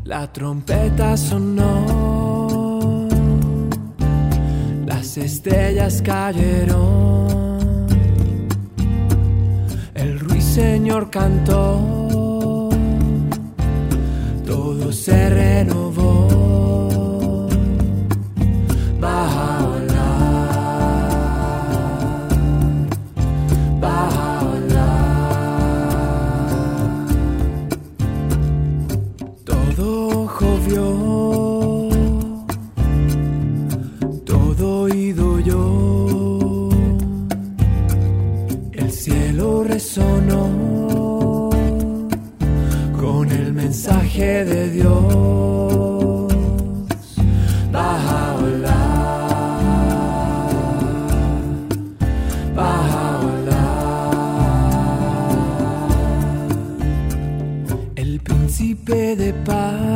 La trompeta sonó, las estrellas cayeron, el ruiseñor cantó, todo se renovó. Bajaola, bajaola. Todo llovió, todo oído yo, el cielo resonó con el mensaje de Dios. Bajaola, bajaola. El príncipe de paz